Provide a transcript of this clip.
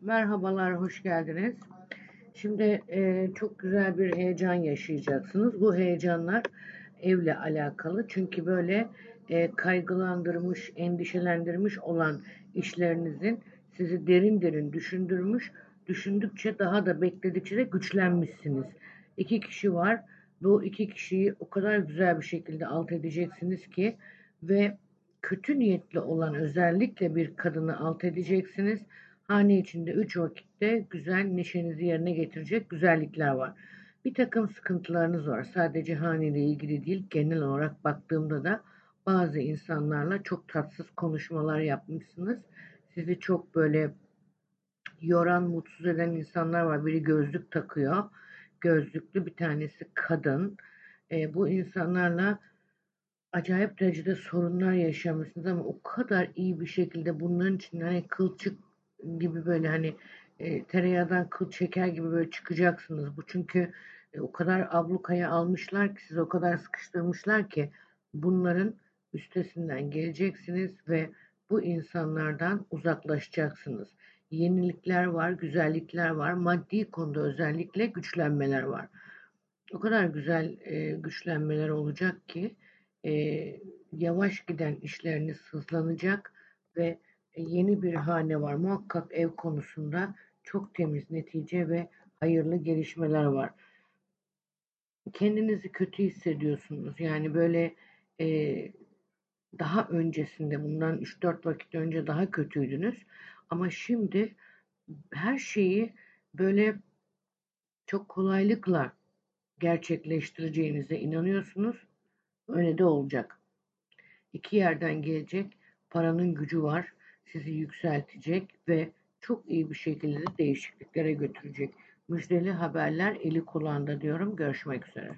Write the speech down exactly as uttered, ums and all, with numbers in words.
Merhabalar, hoş geldiniz. Şimdi e, çok güzel bir heyecan yaşayacaksınız. Bu heyecanlar evle alakalı. Çünkü böyle e, kaygılandırmış, endişelendirmiş olan işlerinizin sizi derin derin düşündürmüş. Düşündükçe daha da bekledikçe de güçlenmişsiniz. İki kişi var. Bu iki kişiyi o kadar güzel bir şekilde alt edeceksiniz ki ve kötü niyetli olan özellikle bir kadını alt edeceksiniz. Hane içinde üç vakitte güzel neşenizi yerine getirecek güzellikler var. Bir takım sıkıntılarınız var. Sadece haneyle ilgili değil, genel olarak baktığımda da bazı insanlarla çok tatsız konuşmalar yapmışsınız. Sizi çok böyle yoran, mutsuz eden insanlar var. Biri gözlük takıyor. Gözlüklü bir tanesi kadın. E, bu insanlarla acayip derecede sorunlar yaşamışsınız ama o kadar iyi bir şekilde bunların içinden hani kılçık gibi böyle hani e, tereyağından kıl çeker gibi böyle çıkacaksınız. Bu çünkü e, o kadar ablukaya almışlar ki sizi o kadar sıkıştırmışlar ki bunların üstesinden geleceksiniz ve bu insanlardan uzaklaşacaksınız. Yenilikler var, güzellikler var. Maddi konuda özellikle güçlenmeler var. O kadar güzel e, güçlenmeler olacak ki e, yavaş giden işleriniz hızlanacak ve yeni bir hane var. Muhakkak ev konusunda çok temiz netice ve hayırlı gelişmeler var. Kendinizi kötü hissediyorsunuz. Yani böyle e, daha öncesinde bundan üç dört vakit önce daha kötüydünüz. Ama şimdi her şeyi böyle çok kolaylıkla gerçekleştireceğinize inanıyorsunuz. Öyle de olacak. İki yerden gelecek, paranın gücü var, sizi yükseltecek ve çok iyi bir şekilde de değişikliklere götürecek. Müjdeli haberler eli kulağında diyorum. Görüşmek üzere.